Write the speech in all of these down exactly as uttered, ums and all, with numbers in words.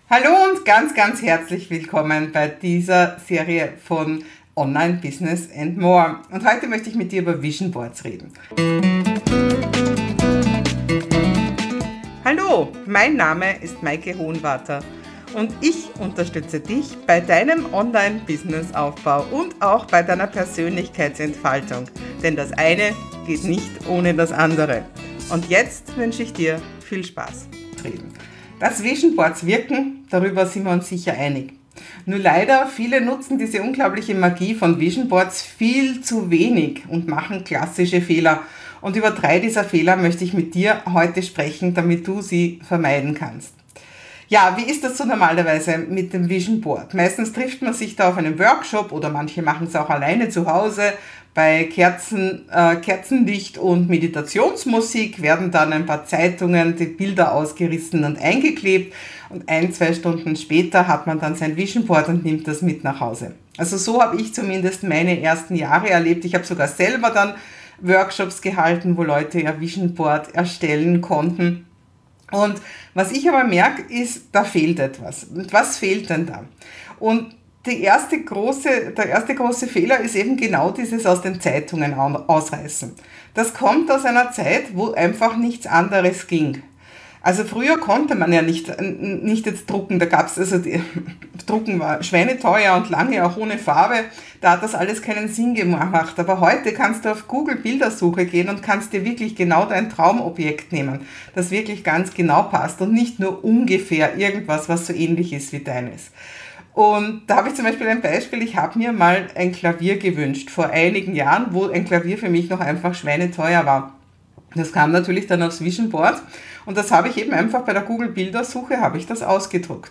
Hallo und ganz, ganz herzlich willkommen bei dieser Serie von Online Business and More. Und heute möchte ich mit dir über Vision Boards reden. Hallo, mein Name ist Maike Hohenwarter und ich unterstütze dich bei deinem Online-Business-Aufbau und auch bei deiner Persönlichkeitsentfaltung. Denn das eine geht nicht ohne das andere. Und jetzt wünsche ich dir viel Spaß. Dass Vision Boards wirken, darüber sind wir uns sicher einig. Nur leider, viele nutzen diese unglaubliche Magie von Vision Boards viel zu wenig und machen klassische Fehler. Und über drei dieser Fehler möchte ich mit dir heute sprechen, damit du sie vermeiden kannst. Ja, wie ist das so normalerweise mit dem Vision Board? Meistens trifft man sich da auf einem Workshop oder manche machen es auch alleine zu Hause. Bei Kerzen, äh, Kerzenlicht und Meditationsmusik werden dann ein paar Zeitungen, die Bilder ausgerissen und eingeklebt und ein, zwei Stunden später hat man dann sein Vision Board und nimmt das mit nach Hause. Also so habe ich zumindest meine ersten Jahre erlebt. Ich habe sogar selber dann Workshops gehalten, wo Leute ihr Vision Board erstellen konnten. Und was ich aber merke, ist, da fehlt etwas. Und was fehlt denn da? Und die erste große, der erste große Fehler ist eben genau dieses aus den Zeitungen ausreißen. Das kommt aus einer Zeit, wo einfach nichts anderes ging. Also früher konnte man ja nicht, nicht jetzt drucken, da gab es, also die, Drucken war schweineteuer und lange auch ohne Farbe, da hat das alles keinen Sinn gemacht. Aber heute kannst du auf Google Bildersuche gehen und kannst dir wirklich genau dein Traumobjekt nehmen, das wirklich ganz genau passt und nicht nur ungefähr irgendwas, was so ähnlich ist wie deines. Und da habe ich zum Beispiel ein Beispiel, ich habe mir mal ein Klavier gewünscht, vor einigen Jahren, wo ein Klavier für mich noch einfach schweineteuer war. Das kam natürlich dann aufs Vision Board und das habe ich eben einfach bei der Google Bildersuche, habe ich das ausgedruckt.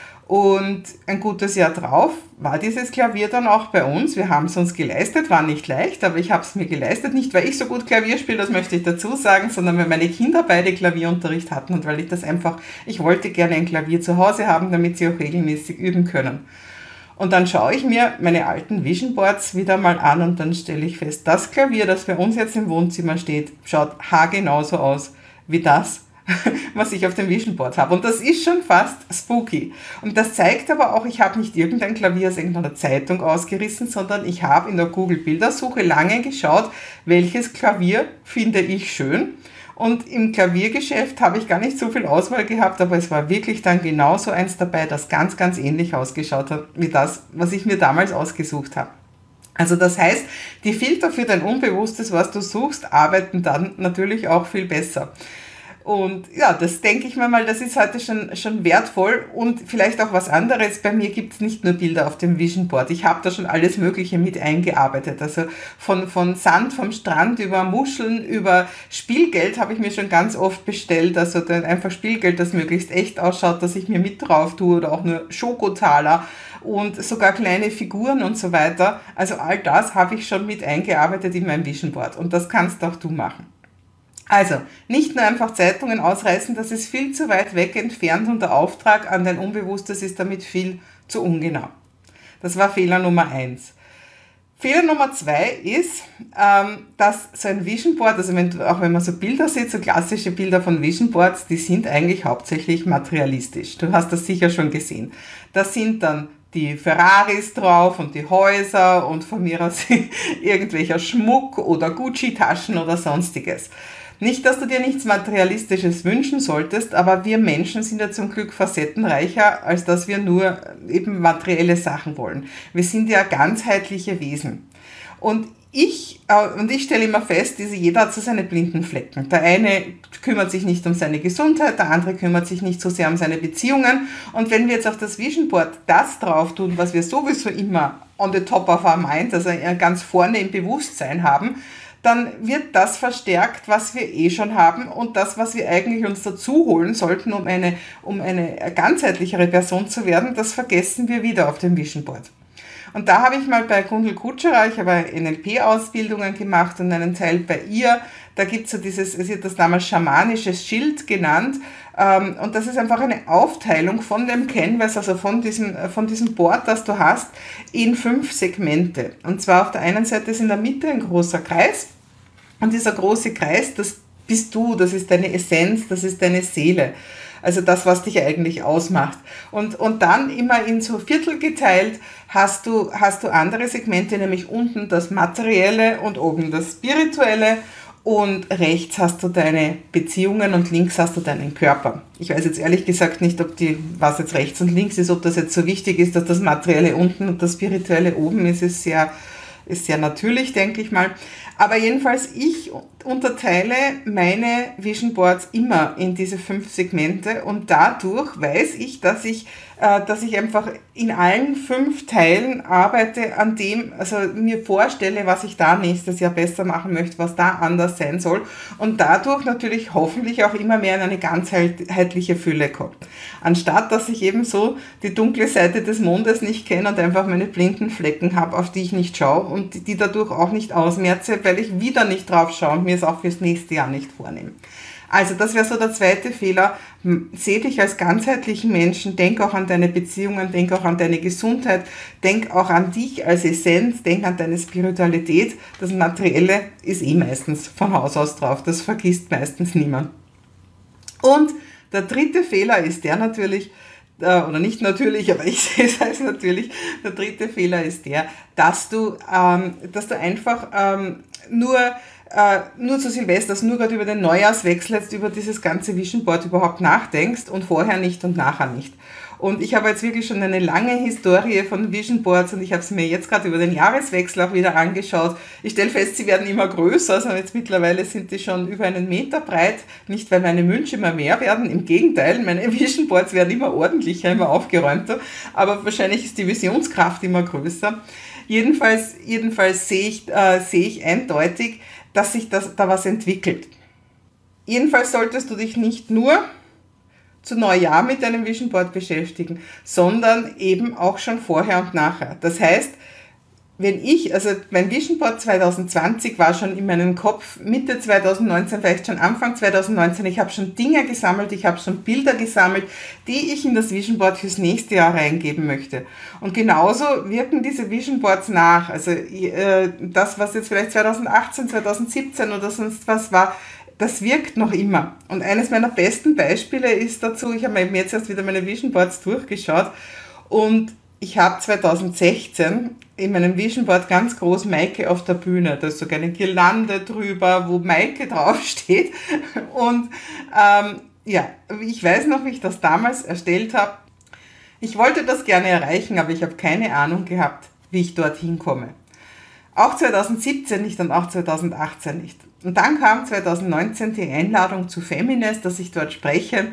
Und ein gutes Jahr drauf war dieses Klavier dann auch bei uns. Wir haben es uns geleistet, war nicht leicht, aber ich habe es mir geleistet. Nicht, weil ich so gut Klavier spiele, das möchte ich dazu sagen, sondern weil meine Kinder beide Klavierunterricht hatten und weil ich das einfach, ich wollte gerne ein Klavier zu Hause haben, damit sie auch regelmäßig üben können. Und dann schaue ich mir meine alten Vision Boards wieder mal an und dann stelle ich fest, das Klavier, das bei uns jetzt im Wohnzimmer steht, schaut haargenau so aus wie das, was ich auf dem Vision Board habe. Und das ist schon fast spooky. Und das zeigt aber auch, ich habe nicht irgendein Klavier aus irgendeiner Zeitung ausgerissen, sondern ich habe in der Google Bildersuche lange geschaut, welches Klavier finde ich schön. Und im Klaviergeschäft habe ich gar nicht so viel Auswahl gehabt, aber es war wirklich dann genauso eins dabei, das ganz, ganz ähnlich ausgeschaut hat, wie das, was ich mir damals ausgesucht habe. Also das heißt, die Filter für dein Unbewusstes, was du suchst, arbeiten dann natürlich auch viel besser. Und ja, das denke ich mir mal, das ist heute schon, schon wertvoll und vielleicht auch was anderes. Bei mir gibt es nicht nur Bilder auf dem Vision Board. Ich habe da schon alles Mögliche mit eingearbeitet. Also von, von Sand vom Strand über Muscheln, über Spielgeld habe ich mir schon ganz oft bestellt. Also dann einfach Spielgeld, das möglichst echt ausschaut, dass ich mir mit drauf tue oder auch nur Schokotaler und sogar kleine Figuren und so weiter. Also all das habe ich schon mit eingearbeitet in meinem Vision Board und das kannst auch du machen. Also, nicht nur einfach Zeitungen ausreißen, das ist viel zu weit weg entfernt und der Auftrag an dein Unbewusstes ist damit viel zu ungenau. Das war Fehler Nummer eins. Fehler Nummer zwei ist, ähm, dass so ein Vision Board, also wenn, auch wenn man so Bilder sieht, so klassische Bilder von Vision Boards, die sind eigentlich hauptsächlich materialistisch. Du hast das sicher schon gesehen. Das sind dann die Ferraris drauf und die Häuser und von mir aus irgendwelcher Schmuck oder Gucci-Taschen oder sonstiges. Nicht, dass du dir nichts Materialistisches wünschen solltest, aber wir Menschen sind ja zum Glück facettenreicher, als dass wir nur eben materielle Sachen wollen. Wir sind ja ganzheitliche Wesen. Und ich, äh, und ich stelle immer fest, diese, jeder hat so seine blinden Flecken. Der eine kümmert sich nicht um seine Gesundheit, der andere kümmert sich nicht so sehr um seine Beziehungen. Und wenn wir jetzt auf das Vision Board das drauf tun, was wir sowieso immer on the top of our mind, also ganz vorne im Bewusstsein haben, dann wird das verstärkt, was wir eh schon haben und das, was wir eigentlich uns dazu holen sollten, um eine, um eine ganzheitlichere Person zu werden, das vergessen wir wieder auf dem Vision Board. Und da habe ich mal bei Gundel Kutscherer, ich habe N L P-Ausbildungen gemacht und einen Teil bei ihr, da gibt es so dieses, sie hat das damals schamanisches Schild genannt, und das ist einfach eine Aufteilung von dem Canvas, also von diesem, von diesem Board, das du hast, in fünf Segmente. Und zwar auf der einen Seite ist in der Mitte ein großer Kreis und dieser große Kreis, das bist du, das ist deine Essenz, das ist deine Seele. Also das, was dich eigentlich ausmacht. Und, und dann immer in so Viertel geteilt hast du, hast du andere Segmente, nämlich unten das Materielle und oben das Spirituelle. Und rechts hast du deine Beziehungen und links hast du deinen Körper. Ich weiß jetzt ehrlich gesagt nicht, ob die, was jetzt rechts und links ist, ob das jetzt so wichtig ist, dass das Materielle unten und das Spirituelle oben ist, ist sehr, ist sehr natürlich, denke ich mal. Aber jedenfalls, ich unterteile meine Vision Boards immer in diese fünf Segmente und dadurch weiß ich, dass ich, äh, dass ich einfach in allen fünf Teilen arbeite, an dem, also mir vorstelle, was ich da nächstes Jahr besser machen möchte, was da anders sein soll und dadurch natürlich hoffentlich auch immer mehr in eine ganzheitliche Fülle komme. Anstatt, dass ich eben so die dunkle Seite des Mondes nicht kenne und einfach meine blinden Flecken habe, auf die ich nicht schaue und die dadurch auch nicht ausmerze, weil ich wieder nicht drauf schaue und mir es auch fürs nächste Jahr nicht vornehme. Also das wäre so der zweite Fehler. Seh dich als ganzheitlichen Menschen, denk auch an deine Beziehungen, denk auch an deine Gesundheit, denk auch an dich als Essenz, denk an deine Spiritualität. Das Materielle ist eh meistens von Haus aus drauf, das vergisst meistens niemand. Und der dritte Fehler ist der natürlich, oder nicht natürlich, aber ich sehe es als natürlich, der dritte Fehler ist der, dass du, ähm, dass du einfach ähm, nur, äh, nur zu Silvester, also nur gerade über den Neujahrswechsel jetzt über dieses ganze Vision Board überhaupt nachdenkst und vorher nicht und nachher nicht. Und ich habe jetzt wirklich schon eine lange Historie von Vision Boards und ich habe es mir jetzt gerade über den Jahreswechsel auch wieder angeschaut. Ich stelle fest, sie werden immer größer, also jetzt mittlerweile sind die schon über einen Meter breit. Nicht, weil meine Wünsche immer mehr werden, im Gegenteil, meine Vision Boards werden immer ordentlicher, immer aufgeräumter, aber wahrscheinlich ist die Visionskraft immer größer. Jedenfalls, jedenfalls sehe ich, äh, sehe ich eindeutig, dass sich das, da was entwickelt. Jedenfalls solltest du dich nicht nur zu Neujahr mit deinem Vision Board beschäftigen, sondern eben auch schon vorher und nachher. Das heißt, wenn ich, also mein Vision Board zwanzig zwanzig war schon in meinem Kopf, Mitte zwanzig neunzehn, vielleicht schon Anfang zwanzig neunzehn, ich habe schon Dinge gesammelt, ich habe schon Bilder gesammelt, die ich in das Vision Board fürs nächste Jahr reingeben möchte. Und genauso wirken diese Vision Boards nach. Also äh, das, was jetzt vielleicht zwanzig achtzehn, zwanzig siebzehn oder sonst was war, das wirkt noch immer. Und eines meiner besten Beispiele ist dazu, ich habe mir jetzt erst wieder meine Vision Boards durchgeschaut und ich habe zwanzig sechzehn in meinem Vision Board ganz groß Maike auf der Bühne. Da ist sogar eine Girlande drüber, wo Maike draufsteht. Und ähm, ja, ich weiß noch, wie ich das damals erstellt habe. Ich wollte das gerne erreichen, aber ich habe keine Ahnung gehabt, wie ich dorthin komme. Auch zwanzig siebzehn nicht und auch zwanzig achtzehn nicht. Und dann kam zwanzig neunzehn die Einladung zu Feminist, dass ich dort spreche.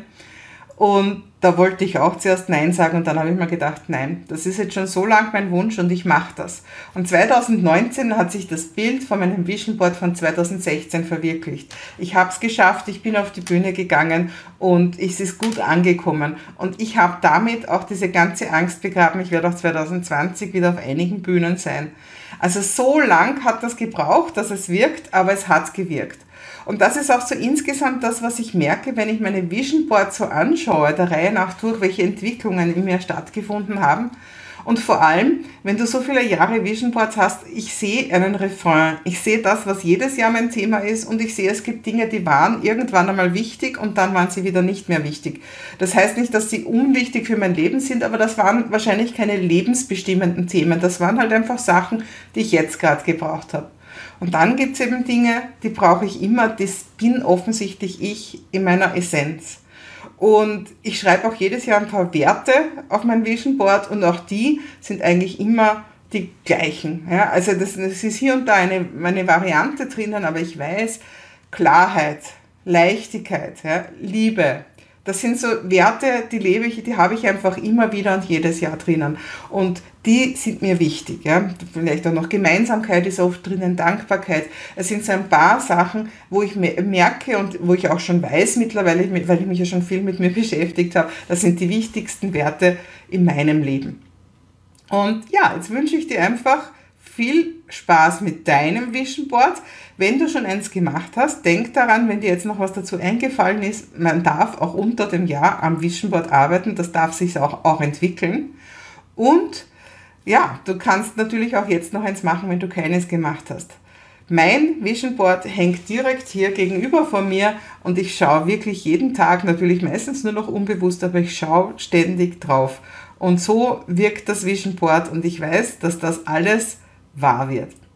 Und da wollte ich auch zuerst Nein sagen und dann habe ich mir gedacht, nein, das ist jetzt schon so lang mein Wunsch und ich mache das. Und zwanzig neunzehn hat sich das Bild von meinem Vision Board von zwanzig sechzehn verwirklicht. Ich habe es geschafft, ich bin auf die Bühne gegangen und es ist gut angekommen. Und ich habe damit auch diese ganze Angst begraben, ich werde auch zwanzig zwanzig wieder auf einigen Bühnen sein. Also so lang hat das gebraucht, dass es wirkt, aber es hat gewirkt. Und das ist auch so insgesamt das, was ich merke, wenn ich meine Vision Board so anschaue, der Reihe nach durch, welche Entwicklungen in mir stattgefunden haben. Und vor allem, wenn du so viele Jahre Vision Boards hast, ich sehe einen Refrain. Ich sehe das, was jedes Jahr mein Thema ist und ich sehe, es gibt Dinge, die waren irgendwann einmal wichtig und dann waren sie wieder nicht mehr wichtig. Das heißt nicht, dass sie unwichtig für mein Leben sind, aber das waren wahrscheinlich keine lebensbestimmenden Themen. Das waren halt einfach Sachen, die ich jetzt gerade gebraucht habe. Und dann gibt es eben Dinge, die brauche ich immer, das bin offensichtlich ich in meiner Essenz. Und ich schreibe auch jedes Jahr ein paar Werte auf mein Vision Board und auch die sind eigentlich immer die gleichen. Ja, also das, das ist hier und da eine, eine Variante drinnen, aber ich weiß, Klarheit, Leichtigkeit, ja, Liebe, das sind so Werte, die lebe ich, die habe ich einfach immer wieder und jedes Jahr drinnen. Und die sind mir wichtig. Ja. Vielleicht auch noch Gemeinsamkeit ist oft drinnen, Dankbarkeit. Es sind so ein paar Sachen, wo ich merke und wo ich auch schon weiß mittlerweile, weil ich mich ja schon viel mit mir beschäftigt habe, das sind die wichtigsten Werte in meinem Leben. Und ja, jetzt wünsche ich dir einfach viel Spaß mit deinem Vision Board. Wenn du schon eins gemacht hast, denk daran, wenn dir jetzt noch was dazu eingefallen ist, man darf auch unter dem Jahr am Vision Board arbeiten, das darf sich auch, auch entwickeln. Und ja, du kannst natürlich auch jetzt noch eins machen, wenn du keines gemacht hast. Mein Vision Board hängt direkt hier gegenüber von mir und ich schaue wirklich jeden Tag, natürlich meistens nur noch unbewusst, aber ich schaue ständig drauf. Und so wirkt das Vision Board und ich weiß, dass das alles wahr wird.